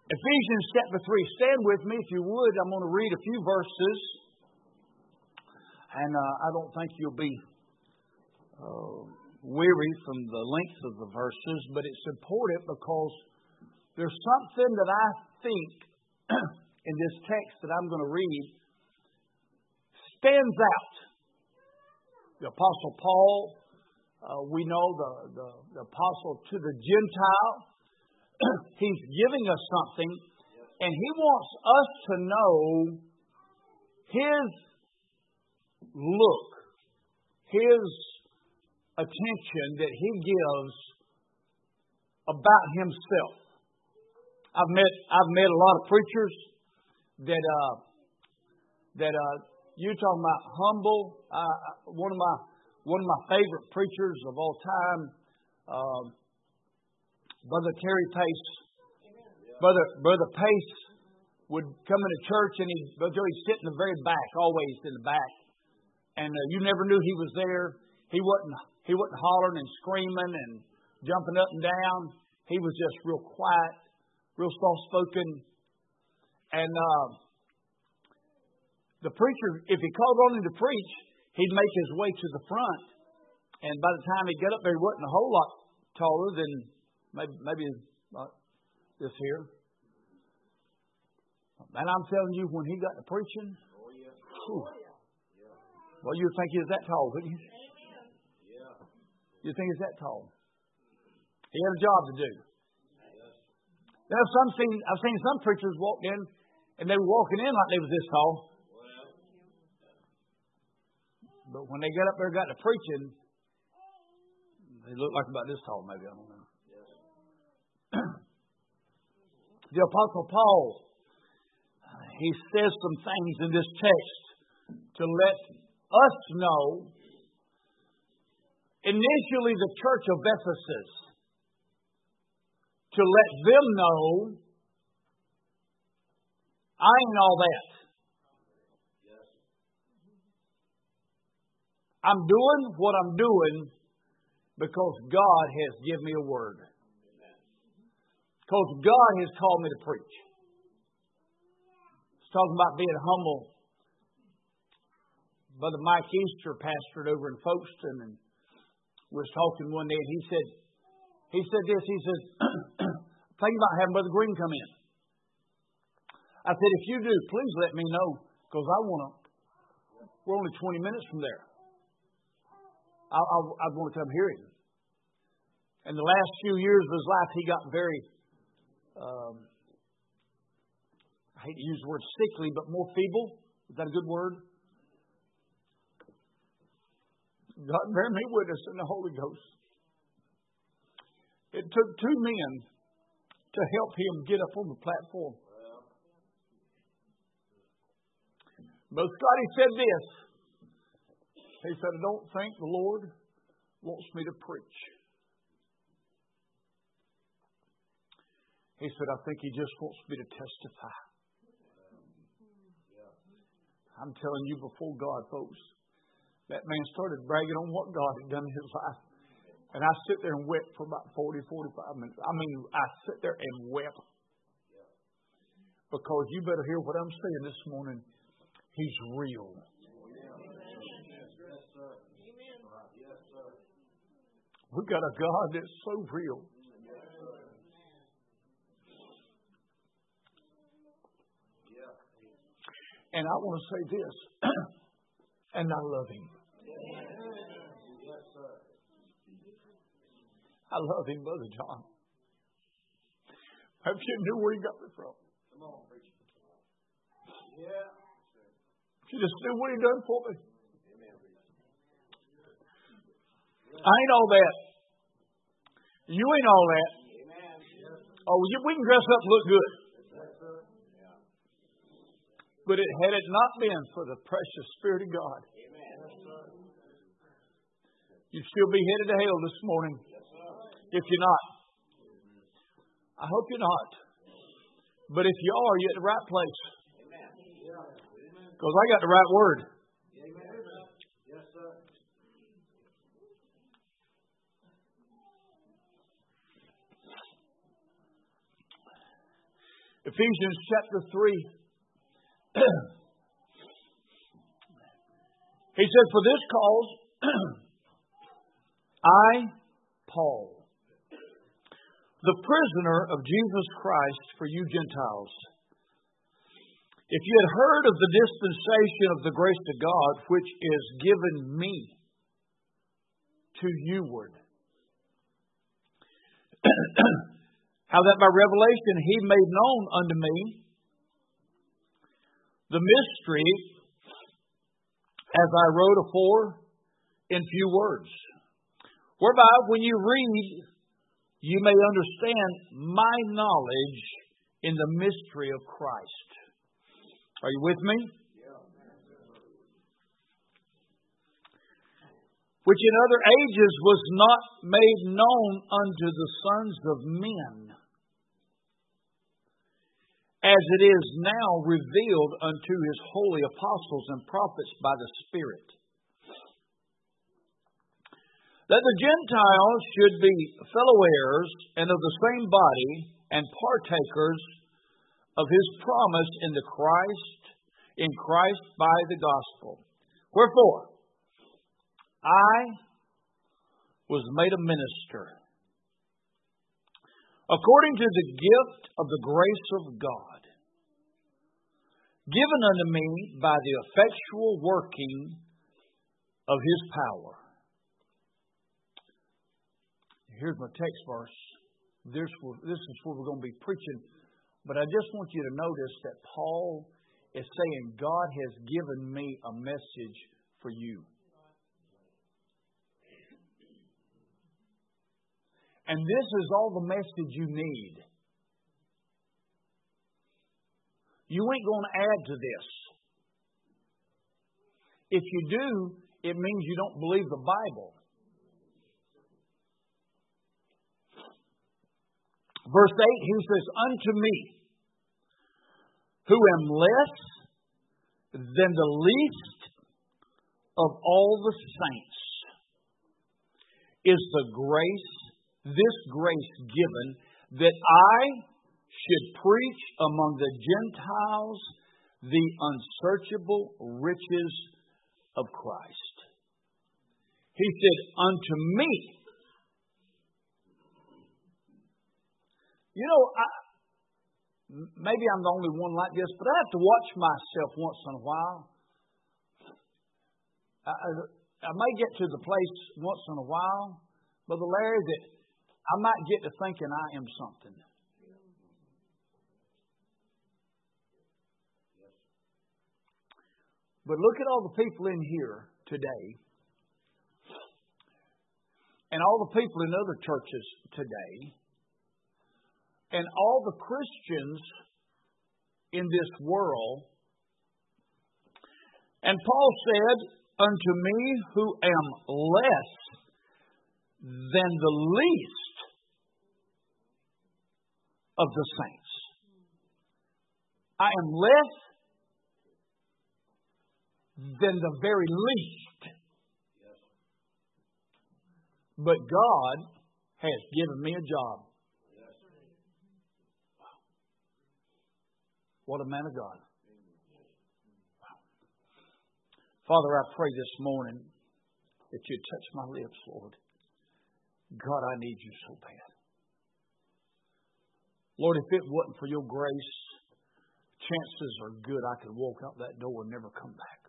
Ephesians chapter 3. Stand with me if you would. I'm going to read a few verses. And I don't think you'll be weary from the length of the verses, but it's important because there's something that I think in this text that I'm going to read stands out. The Apostle Paul, we know the Apostle to the Gentile. He's giving us something, and he wants us to know his look, his attention that he gives about himself. I've met a lot of preachers that you're talking about humble. One of my favorite preachers of all time. Brother Terry Pace. Brother Pace would come into church and he'd sit in the very back, always in the back. And you never knew he was there. He wasn't hollering and screaming and jumping up and down. He was just real quiet, real soft-spoken. And the preacher, if he called on him to preach, he'd make his way to the front. And by the time he'd get up there, he wasn't a whole lot taller than maybe this here. And I'm telling you, when he got to preaching, well, you'd think he was that tall, wouldn't you? You'd think he's that tall. He had a job to do. Now, I've seen some preachers walk in, and they were walking in like they was this tall. But when they got up there and got to preaching, they looked like about this tall, maybe. I don't know. The Apostle Paul, he says some things in this text to let us know. Initially, the church of Ephesus, to let them know, I ain't all that. I'm doing what I'm doing because God has given me a word. Because God has called me to preach. It's talking about being humble. Brother Mike Easter pastored over in Folkestone and was talking one day, and he said this. He said, thinking about having Brother Green come in. I said, if you do, please let me know, because we're only 20 minutes from there. I want to come hear him. In the last few years of his life, he got very, I hate to use the word sickly, but more feeble. Is that a good word? God bear me witness in the Holy Ghost. It took two men to help him get up on the platform. But Scotty said this. He said, I don't think the Lord wants me to preach. He said, I think He just wants me to testify. I'm telling you before God, folks, that man started bragging on what God had done in his life. And I sit there and wept for about 40, 45 minutes. I mean, I sit there and wept. Because you better hear what I'm saying this morning. He's real. We've got a God that's so real. And I want to say this, and I love Him. I love Him, Brother John. If you knew where He got me from. Come on, preacher. Yeah. If you just knew what He done for me. I ain't all that. You ain't all that. Oh, we can dress up and look good. But had it not been for the precious Spirit of God, you'd still be headed to hell this morning. If you're not. I hope you're not. But if you are, you're at the right place. Because I got the right word. Ephesians chapter 3. He says, for this cause, I, Paul, the prisoner of Jesus Christ for you Gentiles, if you had heard of the dispensation of the grace of God, which is given me to youward, how that by revelation He made known unto me the mystery, as I wrote afore in few words, whereby when you read, you may understand my knowledge in the mystery of Christ. Are you with me? Which in other ages was not made known unto the sons of men, as it is now revealed unto His holy apostles and prophets by the Spirit, that the Gentiles should be fellow heirs and of the same body and partakers of His promise in Christ by the gospel. Wherefore, I was made a minister according to the gift of the grace of God, given unto me by the effectual working of His power. Here's my text verse. This is where we're going to be preaching. But I just want you to notice that Paul is saying, God has given me a message for you. And this is all the message you need. You ain't going to add to this. If you do, it means you don't believe the Bible. Verse 8, he says, unto me, who am less than the least of all the saints, is this grace given, that I should preach among the Gentiles the unsearchable riches of Christ. He said, unto me. You know, maybe I'm the only one like this, but I have to watch myself once in a while. I may get to the place once in a while, Brother Larry, that I might get to thinking I am something. But look at all the people in here today, and all the people in other churches today, and all the Christians in this world. And Paul said, unto me who am less than the least of the saints. I am less than the very least. But God has given me a job. What a man of God. Wow. Father, I pray this morning that you touch my lips, Lord. God, I need you so bad. Lord, if it wasn't for your grace, chances are good I could walk out that door and never come back.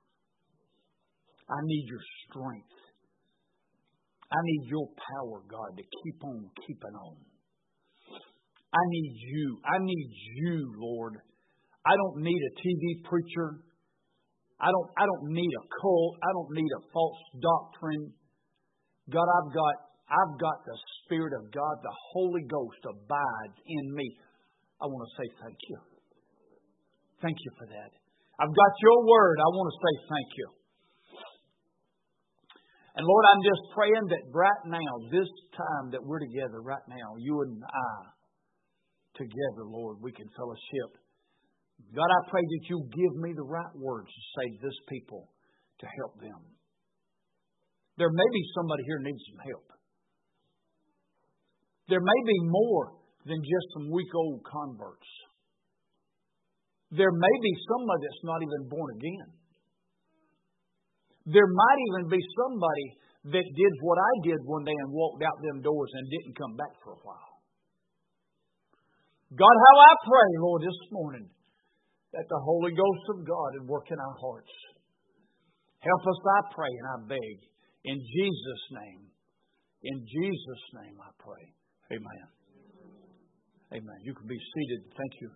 I need your strength. I need your power, God, to keep on keeping on. I need you. I need you, Lord. I don't need a TV preacher. I don't need a cult. I don't need a false doctrine. God, I've got the Spirit of God. The Holy Ghost abides in me. I want to say thank you. Thank you for that. I've got your word. I want to say thank you. And Lord, I'm just praying that right now, this time that we're together right now, you and I together, Lord, we can fellowship. God, I pray that you give me the right words to say to this people to help them. There may be somebody here who needs some help. There may be more than just some weak old converts. there may be somebody that's not even born again. There might even be somebody that did what I did one day and walked out them doors and didn't come back for a while. God, how I pray, Lord, this morning that the Holy Ghost of God would work in our hearts. Help us, I pray, and I beg. In Jesus' name. In Jesus' name I pray. Amen. Amen. You can be seated. Thank you.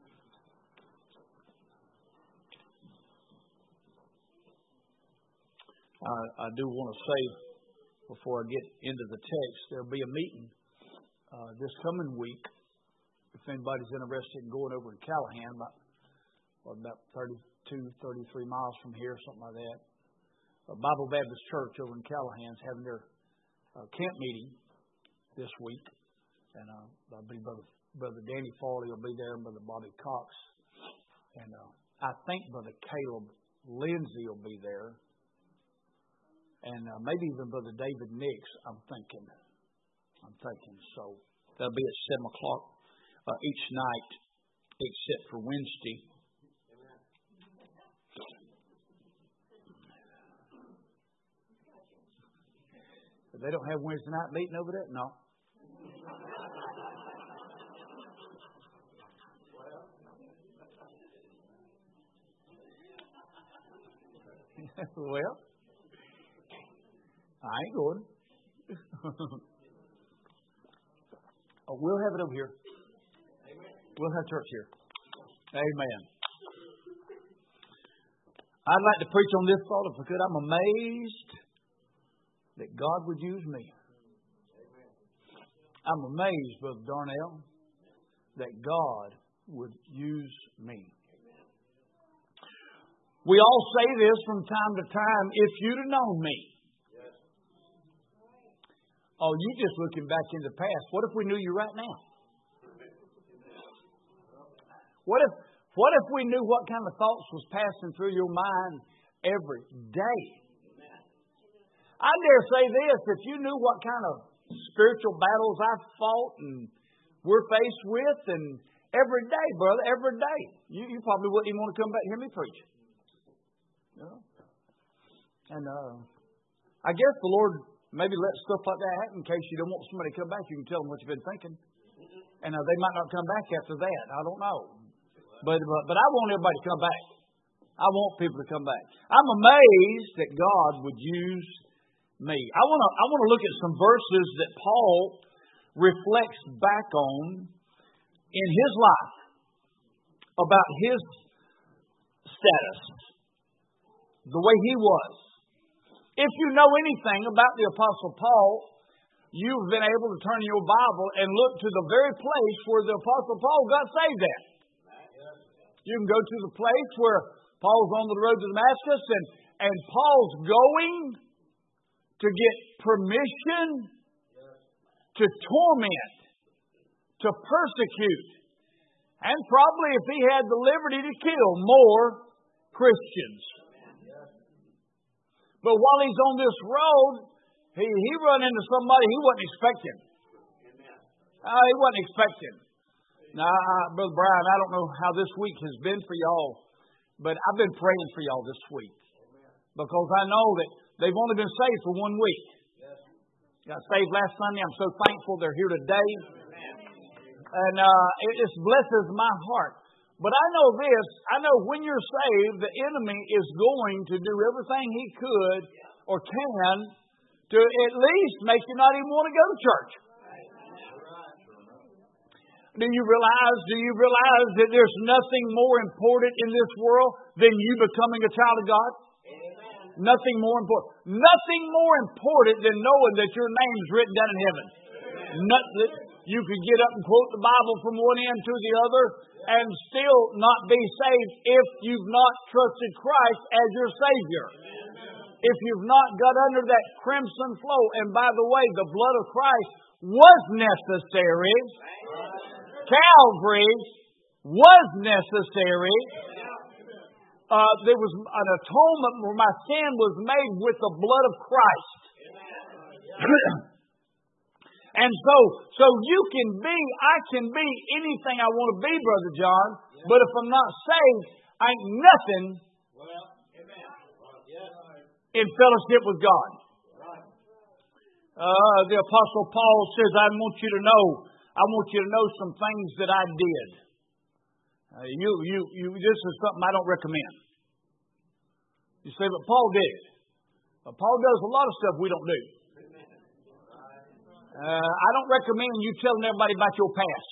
I do want to say, before I get into the text, there'll be a meeting this coming week. If anybody's interested in going over to Callahan, about 32, 33 miles from here, something like that. Bible Baptist Church over in Callahan's having their camp meeting this week. And I believe Brother Danny Farley will be there, and Brother Bobby Cox. And I think Brother Caleb Lindsay will be there. And maybe even Brother David Nix, I'm thinking. So that'll be at 7 o'clock each night, except for Wednesday. They don't have Wednesday night meeting over there? No. Well, I ain't going. We'll have it over here. We'll have church here. Amen. I'd like to preach on this thought if I could. I'm amazed that God would use me. I'm amazed, Brother Darnell, that God would use me. We all say this from time to time, if you'd have known me. Oh, you just looking back in the past. What if we knew you right now? What if we knew what kind of thoughts was passing through your mind every day? I dare say this, if you knew what kind of spiritual battles I've fought and we're faced with, and every day, brother, every day, you probably wouldn't even want to come back and hear me preach. You know? And I guess the Lord maybe let stuff like that happen in case you don't want somebody to come back. You can tell them what you've been thinking. And they might not come back after that. I don't know. But I want everybody to come back. I want people to come back. I'm amazed that God would use me. I want to look at some verses that Paul reflects back on in his life about his status, the way he was. If you know anything about the Apostle Paul, you've been able to turn your Bible and look to the very place where the Apostle Paul got saved at. You can go to the place where Paul's on the road to Damascus and Paul's going to get permission to torment, to persecute, and probably if he had the liberty to kill more Christians. But while he's on this road, he run into somebody he wasn't expecting. He wasn't expecting. Now, Brother Brian, I don't know how this week has been for y'all, but I've been praying for y'all this week. Because I know that they've only been saved for 1 week. Got saved last Sunday. I'm so thankful they're here today. And it just blesses my heart. But I know this, I know when you're saved, the enemy is going to do everything he could or can to at least make you not even want to go to church. Do you realize that there's nothing more important in this world than you becoming a child of God? Nothing more important. Nothing more important than knowing that your name is written down in heaven. Nothing. You could get up and quote the Bible from one end to the other and still not be saved if you've not trusted Christ as your Savior. If you've not got under that crimson flow. And by the way, the blood of Christ was necessary. Calvary was necessary. There was an atonement where my sin was made with the blood of Christ. And so I can be anything I want to be, Brother John, But if I'm not saved, I ain't nothing in fellowship with God. The Apostle Paul says, I want you to know some things that I did. This is something I don't recommend. You say, but Paul did it. Paul does a lot of stuff we don't do. I don't recommend you telling everybody about your past.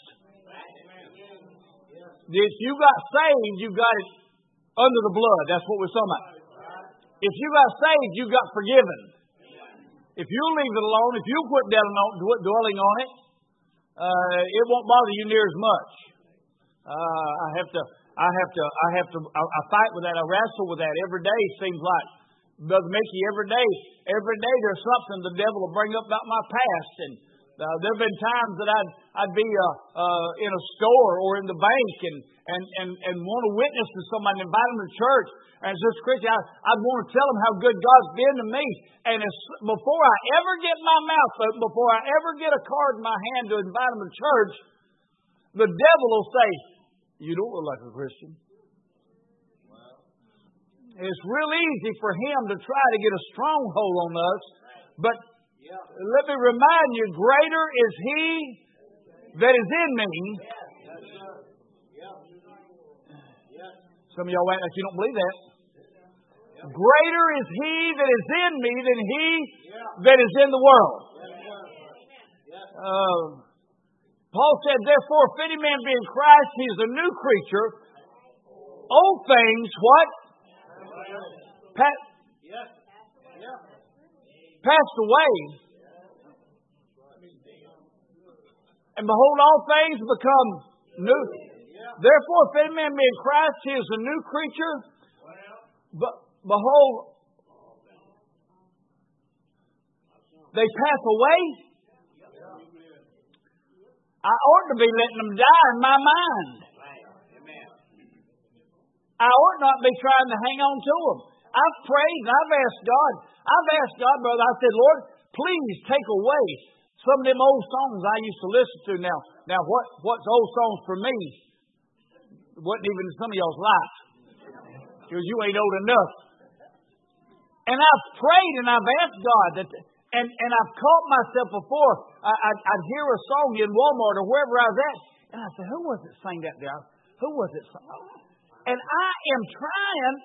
If you got saved, you got it under the blood. That's what we're talking about. If you got saved, you got forgiven. If you leave it alone, if you quit dwelling on it, it won't bother you near as much. I fight with that. I wrestle with that every day. Seems like, Brother Mickey, every day there's something the devil will bring up about my past. And there have been times that I'd be in a store or in the bank and want to witness to somebody, invite them to church. And as this Christian, I'd want to tell them how good God's been to me. And before I ever get my mouth open, before I ever get a card in my hand to invite them to church, the devil will say, "You don't look like a Christian." It's real easy for him to try to get a stronghold on us. But let me remind you, greater is he that is in me. Some of y'all act like you don't believe that. Greater is he that is in me than he that is in the world. Paul said, therefore, if any man be in Christ, he is a new creature. Old things, what? Passed away. And behold, all things become new. Therefore, if any man be in Christ, he is a new creature. But behold, they pass away. I ought to be letting them die in my mind. I ought not be trying to hang on to them. I've prayed and I've asked God. Brother, I said, Lord, please take away some of them old songs I used to listen to. Now what's old songs for me? Wasn't even some of y'all's life. Because you ain't old enough. And I've prayed and I've asked God that, and I've caught myself before. I'd hear a song in Walmart or wherever I was at, and I said, who was it sang that there? Who was it? And I am trying.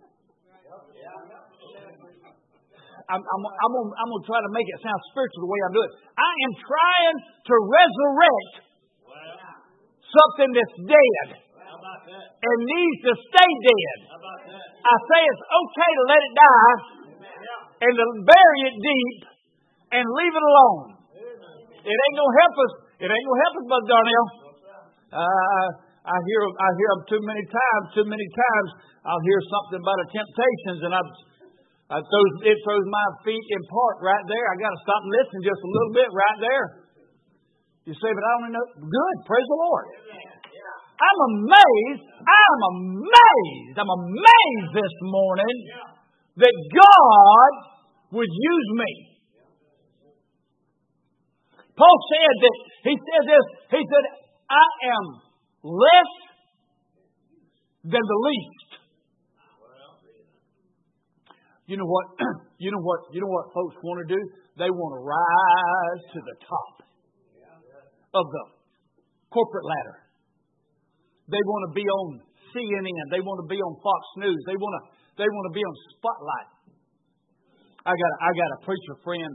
I'm going to try to make it sound spiritual the way I do it. I am trying to resurrect something that's dead and needs to stay dead. I say it's okay to let it die and to bury it deep and leave it alone. It ain't going to help us. It ain't going to help us, Brother Darnell. I hear them too many times. I'll hear something about the Temptations, and it throws my feet in park right there. I got to stop and listen just a little bit right there. You say, but I don't know. Good, praise the Lord. I'm amazed this morning that God would use me. Paul said that, he said this, he said, I am less than the least. You know what folks want to do? They want to rise to the top of the corporate ladder. They want to be on CNN. They want to be on Fox News. They want to be on Spotlight. I got a preacher friend.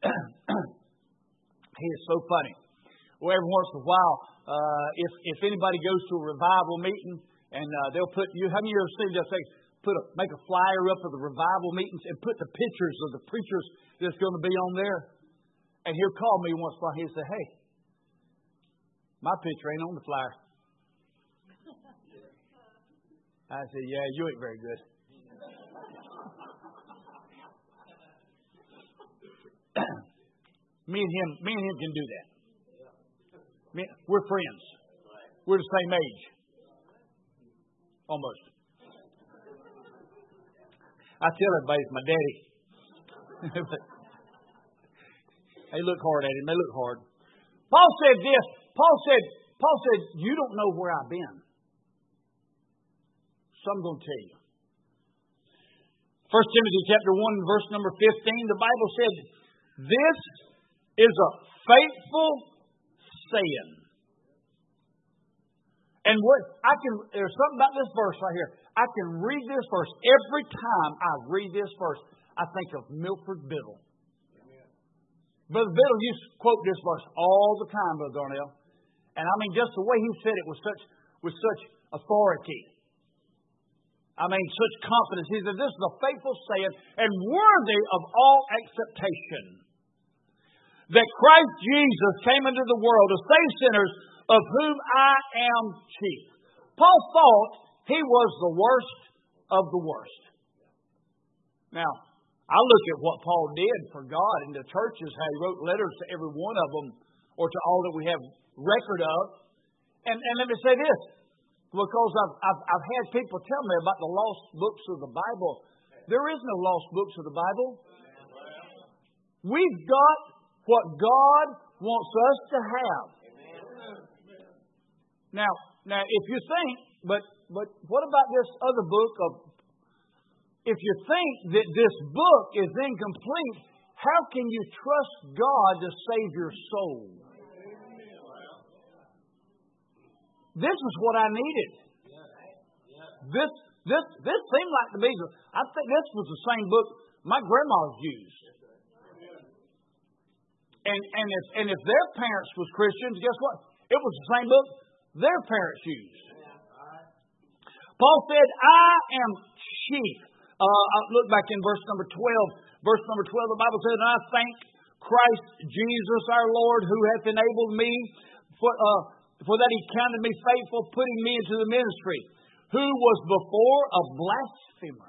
He is so funny. Well, every once in a while, if anybody goes to a revival meeting and they'll put you, how many of you ever seen they'll say, make a flyer up of the revival meetings and put the pictures of the preachers that's going to be on there. And he'll call me once in a while. He'll say, hey, my picture ain't on the flyer. I said, yeah, you ain't very good. Me and him can do that. We're friends. We're the same age. Almost. I tell everybody it's my daddy. They look hard at him. They look hard. Paul said this. Paul said, you don't know where I've been. So I'm going to tell you. 1 Timothy chapter 1, verse number 15, the Bible said, this is a faithful saying. And there's something about this verse right here. I can read this verse. Every time I read this verse, I think of Milford Biddle. Brother Biddle used to quote this verse all the time, Brother Darnell. And I mean, just the way he said it with such authority. I mean, such confidence. He said, this is a faithful saying and worthy of all acceptation, that Christ Jesus came into the world to save sinners, of whom I am chief. Paul thought he was the worst of the worst. Now, I look at what Paul did for God in the churches, how he wrote letters to every one of them, or to all that we have record of. And let me say this, because I've had people tell me about the lost books of the Bible. There is no lost books of the Bible. We've got what God wants us to have. Now, if you think, but what about this other book of? If you think that this book is incomplete, how can you trust God to save your soul? This is what I needed. This seemed like to me. I think this was the same book my grandma's used. And if their parents was Christians, guess what? It was the same book their parents used. Paul said, I am chief. Look back in verse number 12. Verse number 12, the Bible says, and I thank Christ Jesus our Lord, who hath enabled me, for that he counted me faithful, putting me into the ministry, who was before a blasphemer,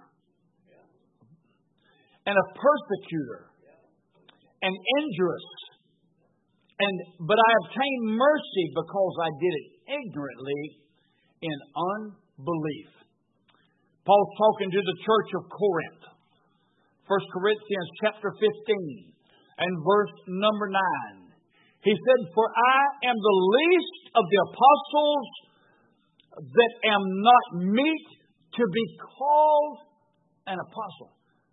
and a persecutor, and injurious, but I obtained mercy because I did it ignorantly in unbelief. Paul's talking to the church of Corinth. 1 Corinthians chapter 15 and verse number 9. He said, for I am the least of the apostles, that am not meet to be called an apostle.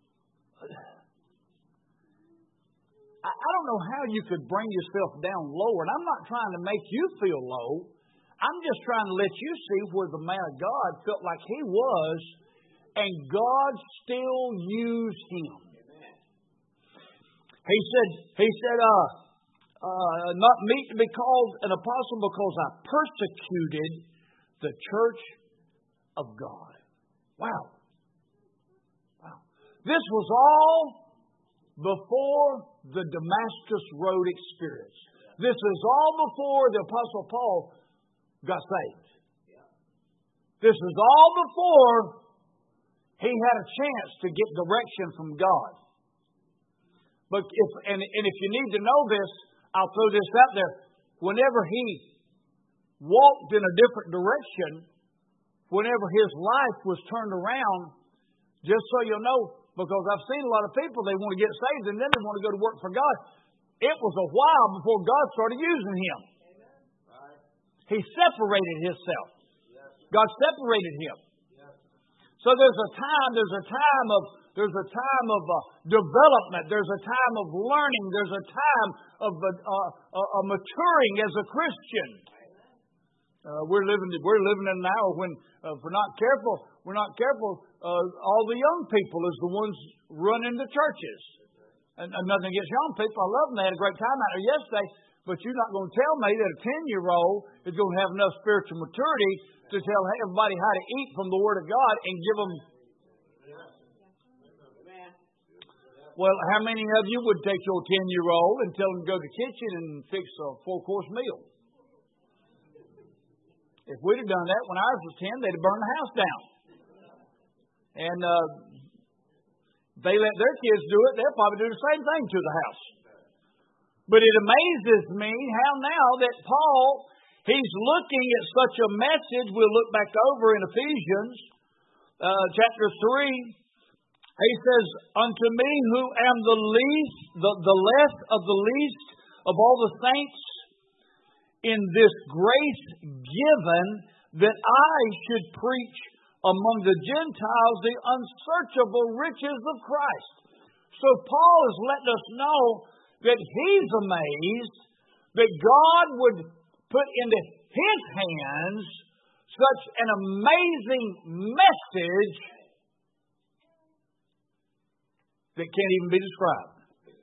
I don't know how you could bring yourself down lower. And I'm not trying to make you feel low. I'm just trying to let you see where the man of God felt like he was, and God still used him. He said, not meet to be called an apostle because I persecuted the church of God. Wow. This was all before the Damascus Road experience. This is all before the Apostle Paul got saved. This is all before he had a chance to get direction from God. But if you need to know this, I'll throw this out there. Whenever he walked in a different direction, whenever his life was turned around, just so you'll know, because I've seen a lot of people, they want to get saved and then they want to go to work for God. It was a while before God started using him. He separated himself. God separated him. So there's a time of development. There's a time of learning. There's a time of maturing as a Christian. We're living in an hour when, if we're not careful, all the young people is the ones running the churches. And nothing against young people. I love them. They had a great time out there yesterday. But you're not going to tell me that a 10-year-old is going to have enough spiritual maturity to tell everybody how to eat from the Word of God and give them. Well, how many of you would take your 10-year-old and tell them to go to the kitchen and fix a 4-course meal? If we'd have done that when ours was 10, they'd have burned the house down. And they let their kids do it, they'll probably do the same thing to the house. But it amazes me how now that Paul, he's looking at such a message. We'll look back over in Ephesians chapter 3. He says, unto me who am the least, the less of the least of all the saints, in this grace given that I should preach among the Gentiles the unsearchable riches of Christ. So Paul is letting us know that he's amazed that God would put into his hands such an amazing message that can't even be described.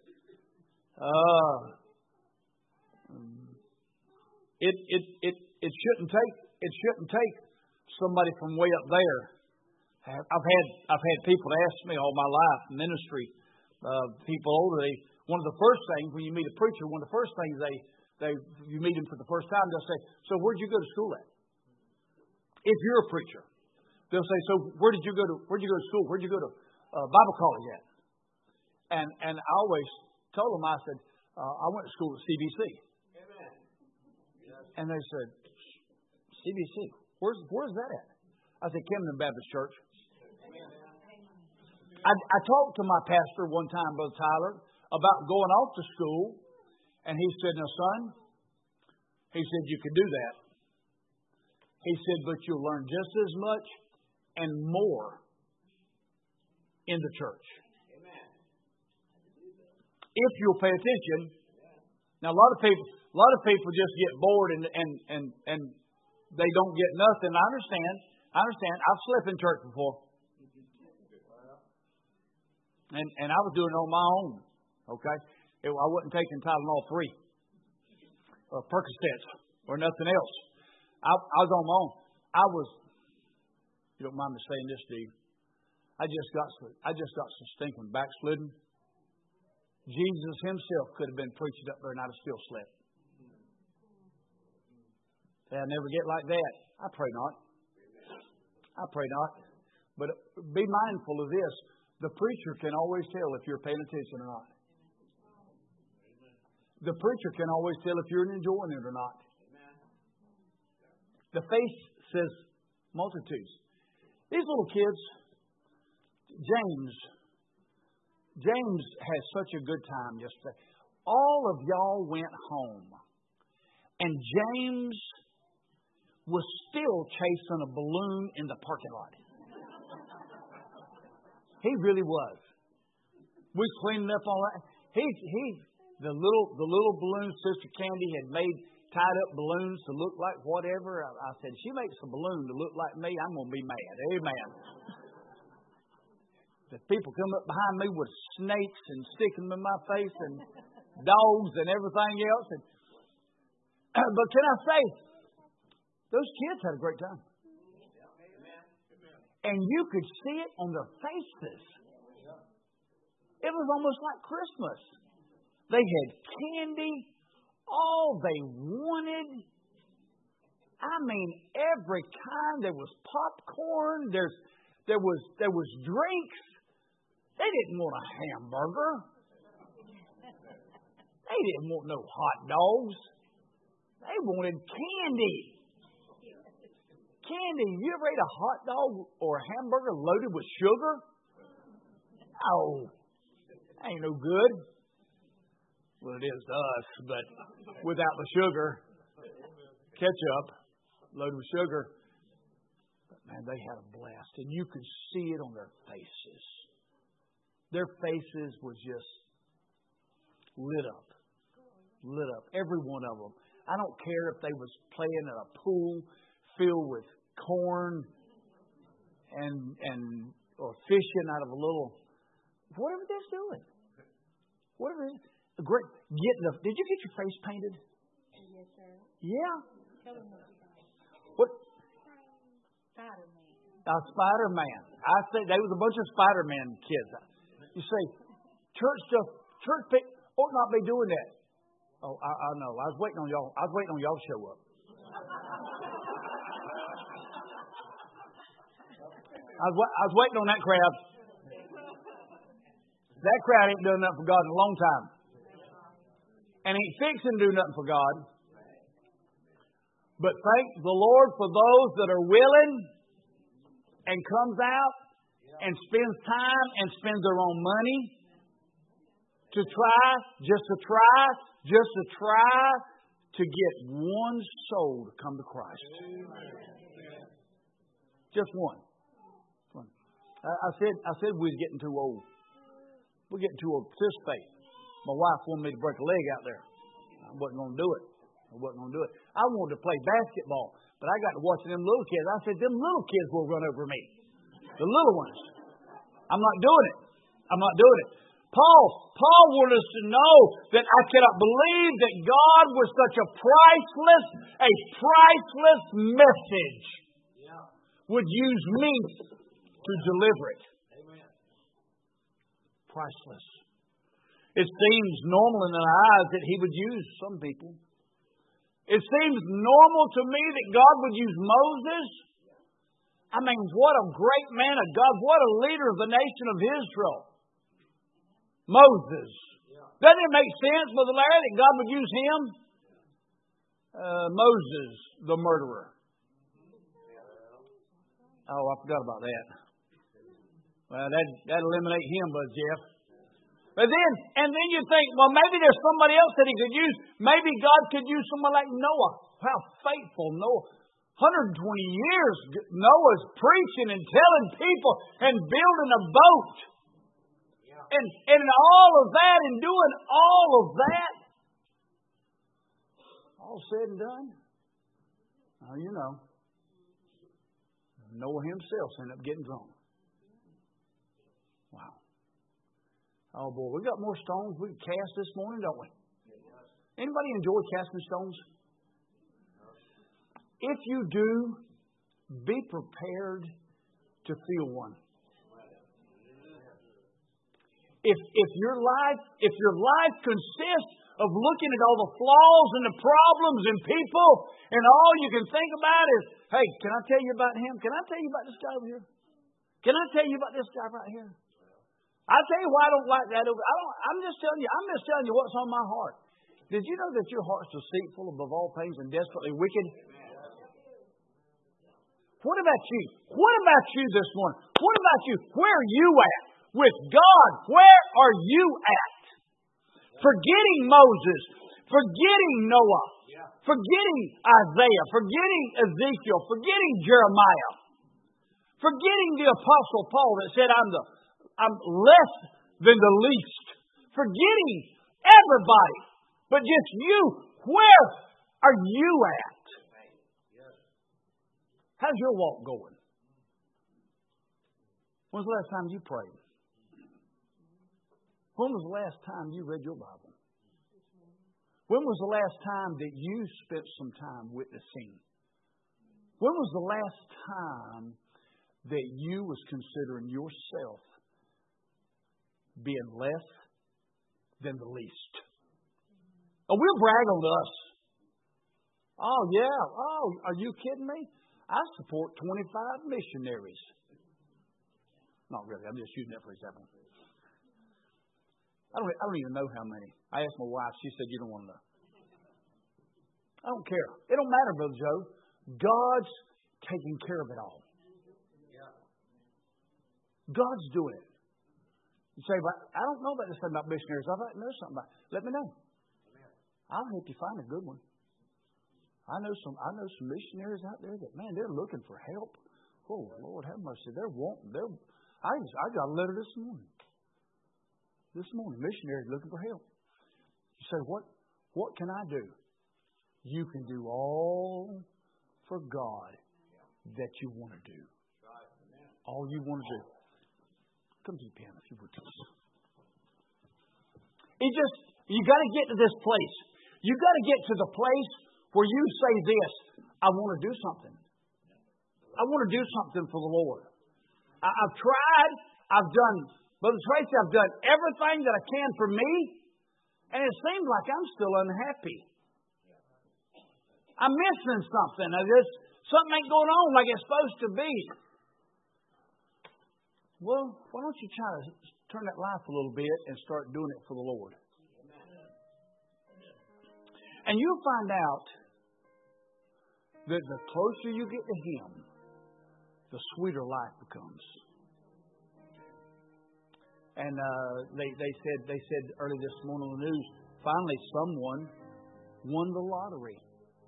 It shouldn't take somebody from way up there. I've had people ask me all my life, ministry people older. One of the first things when you meet a preacher, one of the first things you meet him for the first time, they'll say, "So where'd you go to school at?" If you're a preacher, they'll say, "So where'd you go to school? Where'd you go to Bible college at?" And I always told them, I said, I went to school at CBC. Amen. And they said, CBC, where's that at? I said, Camden Baptist Church. I talked to my pastor one time, Brother Tyler, about going off to school. And he said, "Now, son," he said, "you can do that." He said, "But you'll learn just as much and more in the church. If you'll pay attention." Now, a lot of people just get bored and they don't get nothing. I understand. I've slept in church before, and I was doing it on my own. Okay, I wasn't taking Tylenol 3 or Percocets or nothing else. I was on my own. You don't mind me saying this, do you? I just got so stinking backslidden. Jesus himself could have been preaching up there and I'd have still slept. I'll never get like that. I pray not. But be mindful of this. The preacher can always tell if you're paying attention or not. The preacher can always tell if you're enjoying it or not. The face says multitudes. These little kids, James had such a good time yesterday. All of y'all went home. And James was still chasing a balloon in the parking lot. He really was. We cleaned up all that. The little balloon Sister Candy had made tied up balloons to look like whatever. I said, she makes a balloon to look like me, I'm going to be mad. Amen. The people come up behind me with snakes and sticking them in my face and dogs and everything else. But can I say, those kids had a great time. And you could see it on their faces. It was almost like Christmas. They had candy, all they wanted. I mean, every kind. There was popcorn. There was drinks. They didn't want a hamburger. They didn't want no hot dogs. They wanted candy. Candy. You ever ate a hot dog or a hamburger loaded with sugar? Oh, ain't no good. Well, it is to us, but without the sugar, ketchup loaded with sugar. But man, they had a blast, and you could see it on their faces. Their faces were just lit up. Every one of them. I don't care if they was playing in a pool filled with corn or fishing out of a little, whatever they're doing. Whatever it is. Great. Did you get your face painted? Yes, sir. Yeah. Tell them what you got. What? Spider-Man. Spider-Man. I say they was a bunch of Spider-Man kids. You say, church ought not be doing that. Oh, I know. I was waiting on y'all to show up. I was waiting on that crowd. That crowd ain't done nothing for God in a long time. And ain't fixing to do nothing for God. But thank the Lord for those that are willing and comes out and spends time and spends their own money to try to get one soul to come to Christ. Just one. I said we was getting too old. We're getting too old to participate. My wife wanted me to break a leg out there. I wasn't going to do it. I wanted to play basketball, but I got to watching them little kids. I said, them little kids will run over me. The little ones. I'm not doing it. Paul wanted us to know that I cannot believe that God was such a priceless message would use me to deliver it. Amen. Priceless. It seems normal in our eyes that He would use some people. It seems normal to me that God would use Moses. I mean, what a great man of God. What a leader of the nation of Israel. Moses. Doesn't it make sense, Brother Larry, that God would use him? Moses, the murderer. Oh, I forgot about that. Well, that'd eliminate him, Brother Jeff. And then you think, well, maybe there's somebody else that He could use. Maybe God could use someone like Noah. How faithful Noah. 120 years Noah's preaching and telling people and building a boat. And all of that and doing all of that. All said and done. Now, you know. Noah himself ended up getting drunk. Wow. Oh boy, we got more stones we can cast this morning, don't we? Anybody enjoy casting stones? If you do, be prepared to feel one. If your life consists of looking at all the flaws and the problems in people, and all you can think about is, hey, can I tell you about him? Can I tell you about this guy over here? Can I tell you about this guy right here? I'll tell you why I don't like that over. I'm just telling you what's on my heart. Did you know that your heart's deceitful above all things and desperately wicked? What about you? What about you this morning? What about you? Where are you at? With God, where are you at? Forgetting Moses, forgetting Noah, forgetting Isaiah, forgetting Ezekiel, forgetting Jeremiah, forgetting the Apostle Paul that said, I'm less than the least. Forgetting everybody, but just you. Where are you at? How's your walk going? When's the last time you prayed? When was the last time you read your Bible? When was the last time that you spent some time witnessing? When was the last time that you was considering yourself being less than the least? Oh, we'll brag on us. Oh, yeah. Oh, are you kidding me? I support 25 missionaries. Not really. I'm just using that for example. I don't even know how many. I asked my wife. She said, you don't want to know. I don't care. It don't matter, Brother Joe. God's taking care of it all. God's doing it. You say, but I don't know about this thing about missionaries. I'd like to know something about it. Let me know. I'll help you find a good one. I know some missionaries out there that, man, they're looking for help. Oh, Lord have mercy. I got a letter this morning. Missionaries looking for help. You say, what can I do? You can do all for God that you want to do. All you want to do. Come to the piano if you would. You got to get to this place. You got to get to the place where you say this, I want to do something. I want to do something for the Lord. I've tried. I've done, Brother Tracy, I've done everything that I can for me, and it seems like I'm still unhappy. I'm missing something. Something ain't going on like it's supposed to be. Well, why don't you try to turn that life a little bit and start doing it for the Lord? And you'll find out that the closer you get to Him, the sweeter life becomes. And they said early this morning on the news, finally someone won the lottery.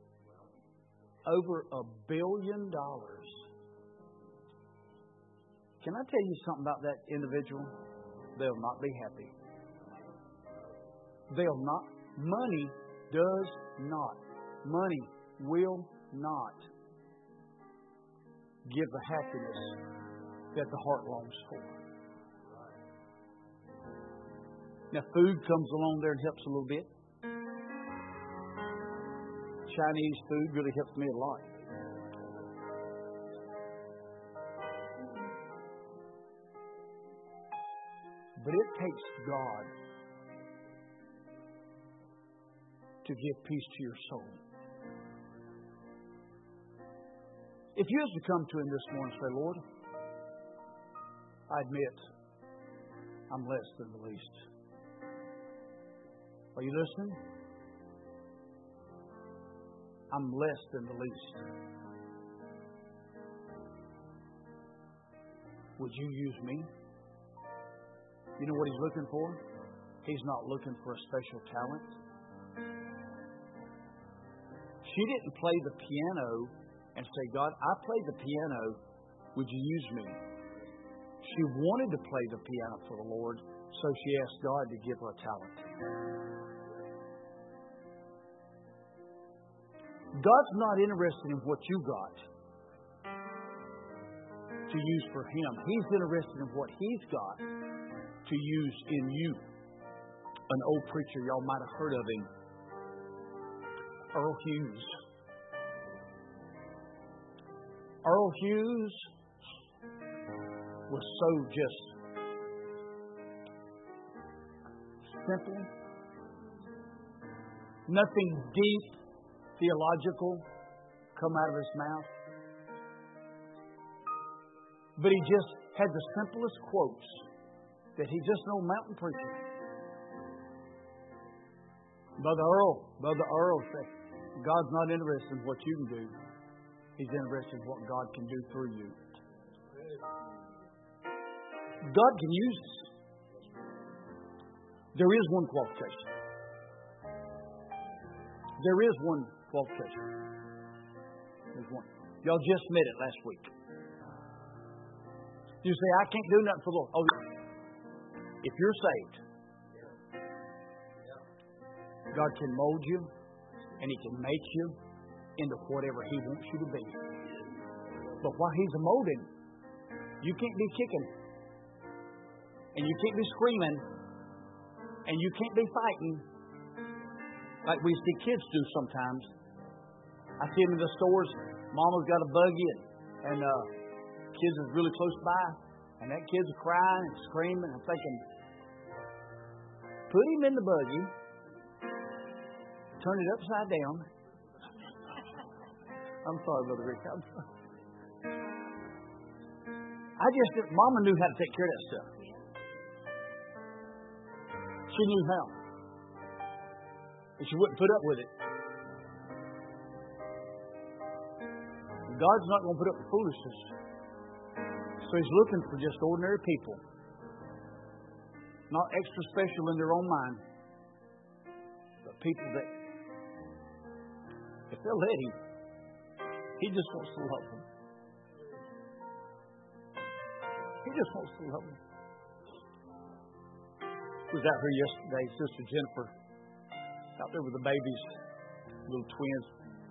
Over $1 billion. Can I tell you something about that individual? They'll not be happy. They'll not. Money does not. Money will not give the happiness that the heart longs for. Now, food comes along there and helps a little bit. Chinese food really helps me a lot. But it takes God to give peace to your soul. If you was to come to Him this morning and say, Lord, I admit I'm less than the least. Are you listening? I'm less than the least. Would you use me? You know what He's looking for? He's not looking for a special talent. She didn't play the piano and say, God, I play the piano. Would you use me? She wanted to play the piano for the Lord, so she asked God to give her a talent. God's not interested in what you got to use for Him. He's interested in what He's got to use in you. An old preacher, y'all might have heard of him, Earl Hughes. Earl Hughes was so just simple, nothing deep, theological come out of his mouth. But he just had the simplest quotes that he just an old mountain preacher. Brother Earl said, God's not interested in what you can do. He's interested in what God can do through you. God can use us. There is one qualification. There is one qualification. There's one. Y'all just met it last week. You say, I can't do nothing for the Lord. Oh, if you're saved, God can mold you and He can make you into whatever He wants you to be. But while He's molding, you can't be kicking, and you can't be screaming, and you can't be fighting like we see kids do sometimes. I see them in the stores. Mama's got a buggy, and kids is really close by, and that kid's crying and screaming. I'm thinking, put him in the buggy, turn it upside down. I'm sorry, Brother Rick. Mama knew how to take care of that stuff. She knew how. And she wouldn't put up with it. God's not going to put up with foolishness. So He's looking for just ordinary people. Not extra special in their own mind. But people that, if they'll let Him, He just wants to love them. He just wants to love them. I was out here yesterday, Sister Jennifer, out there with the babies, little twins,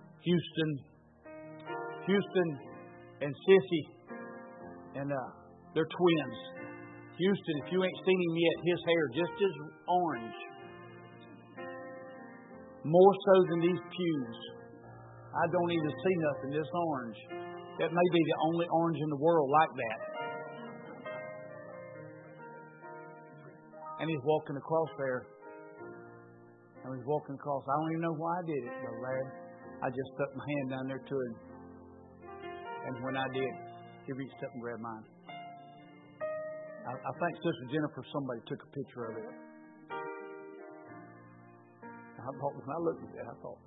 Houston and Sissy, and they're twins. Houston, if you ain't seen him yet, his hair just as orange, more so than these pews. I don't even see nothing this orange. That may be the only orange in the world like that. And he's walking across there. And he's walking across. I don't even know why I did it, but lad, I just stuck my hand down there to him. And when I did, he reached up and grabbed mine. I think Sister Jennifer, somebody took a picture of it. I thought, when I looked at that, I thought,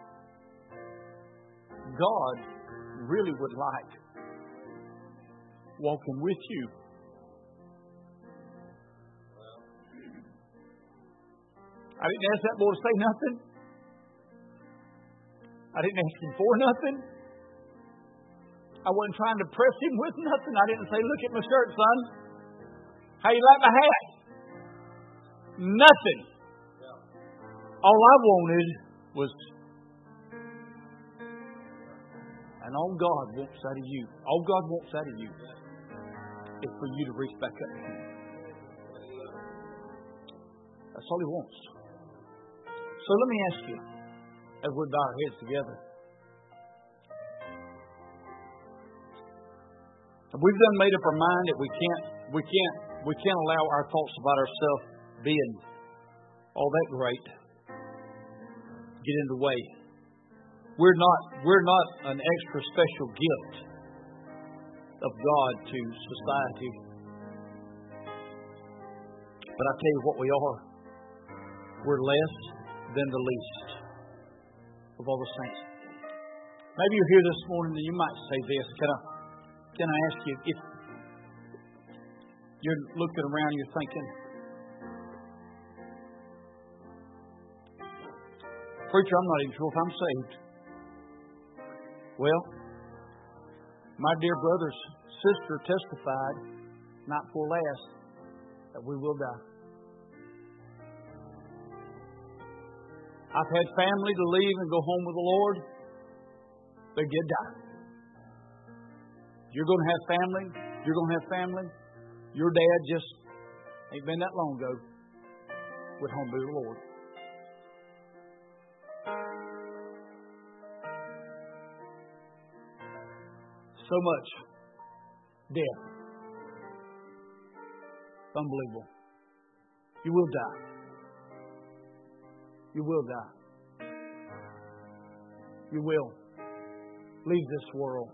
God really would like walking with you. I didn't ask that boy to say nothing. I didn't ask him for nothing. I wasn't trying to press him with nothing. I didn't say, look at my shirt, son. How you like my hat? Nothing. All I wanted was, and all God wants out of you, all God wants out of you is for you to reach back up to Him. That's all He wants. So let me ask you, as we bow our heads together, we've done made up our mind that we can't allow our thoughts about ourselves being all that great get in the way. We're not an extra special gift of God to society. But I tell you what we are. We're less than the least of all the saints. Maybe you're here this morning and you might say this. Can I ask you, if you're looking around, you're thinking, preacher, I'm not even sure if I'm saved. Well, my dear brother's sister testified, night before last, that we will die. I've had family to leave and go home with the Lord. They did die. You're going to have family. You're going to have family. Your dad just ain't been that long ago went home with the Lord. So much death. Unbelievable. You will die. You will die. You will leave this world.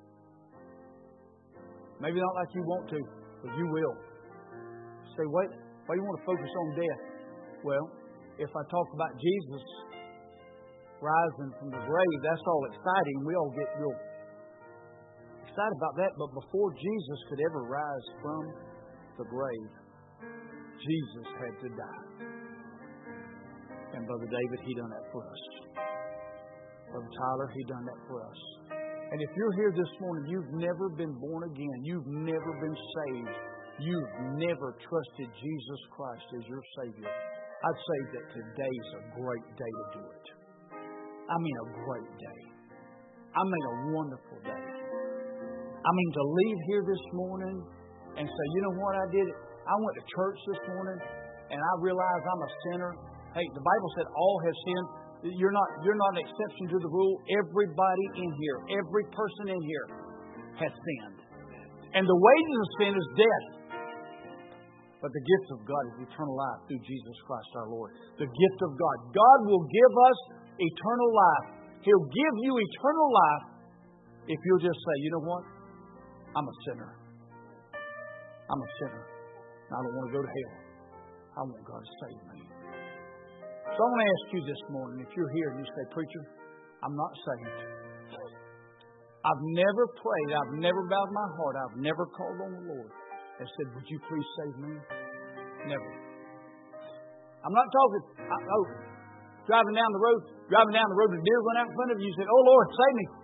Maybe not like you want to, but you will. Say, wait, why do you want to focus on death? Well, if I talk about Jesus rising from the grave, that's all exciting. We all get real excited about that. But before Jesus could ever rise from the grave, Jesus had to die. And Brother David, He done that for us. Brother Tyler, He done that for us. And if you're here this morning, you've never been born again. You've never been saved. You've never trusted Jesus Christ as your Savior. I'd say that today's a great day to do it. I mean a great day. I mean a wonderful day. I mean to leave here this morning and say, you know what I did? I went to church this morning and I realized I'm a sinner. Hey, the Bible said all have sinned. You're not an exception to the rule. Everybody in here, every person in here has sinned. And the wages of sin is death. But the gift of God is eternal life through Jesus Christ our Lord. The gift of God. God will give us eternal life. He'll give you eternal life if you'll just say, you know what? I'm a sinner. I'm a sinner. I don't want to go to hell. I want God to save me. So I want to ask you this morning, if you're here and you say, preacher, I'm not saved. I've never prayed. I've never bowed my heart. I've never called on the Lord and said, would you please save me? Never. I'm not talking, driving down the road, and a deer went out in front of you. You said, oh Lord, save me.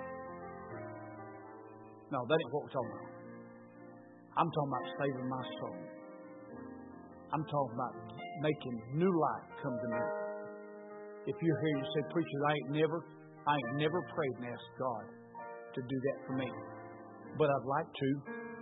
No, that ain't what we're talking about. I'm talking about saving my soul. I'm talking about making new life come to me. If you're here and you say, preacher, I ain't never prayed and asked God to do that for me. But I'd like to.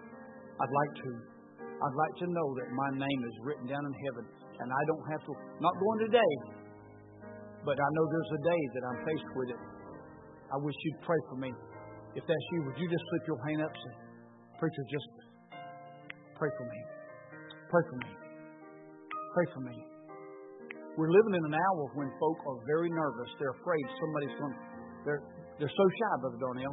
I'd like to know that my name is written down in heaven. And I don't have to, not going today, but I know there's a day that I'm faced with it. I wish you'd pray for me. If that's you, would you just slip your hand up and say, preacher, just pray for me. Pray for me. Pray for me. We're living in an hour when folk are very nervous. They're afraid somebody's going to... They're so shy, Brother Darnell.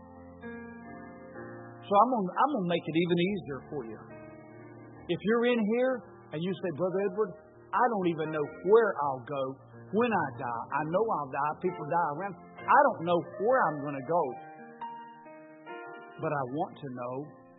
So I'm going to make it even easier for you. If you're in here and you say, Brother Edward, I don't even know where I'll go when I die. I know I'll die. People die around. I don't know where I'm going to go. But I want to know.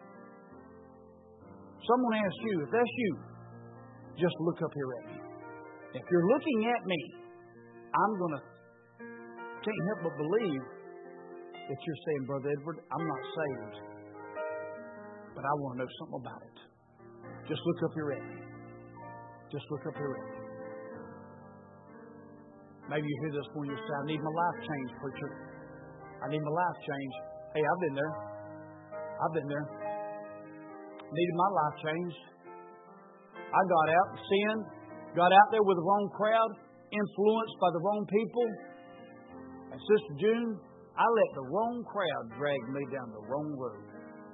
Someone asks you, if that's you, just look up here at me. If you're looking at me, I'm going to can't help but believe that you're saying, Brother Edward, I'm not saved, but I want to know something about it. Just look up here at me. Just look up here at me. Maybe you hear this when you say, I need my life changed, preacher. I need my life changed. Hey, I've been there. I've been there. Needed my life changed. I got out and sinned. Got out there with the wrong crowd. Influenced by the wrong people. And Sister June, I let the wrong crowd drag me down the wrong road.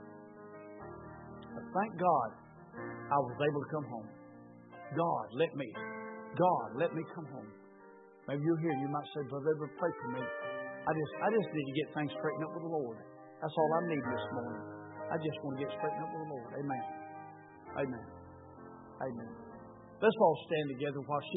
But thank God I was able to come home. God, let me come home. Maybe you're here and you might say, Brother Edward, pray for me. I just need to get things straightened up with the Lord. That's all I need this morning. I just want to get straightened up with the Lord. Amen. Amen. Amen. Let's all stand together while she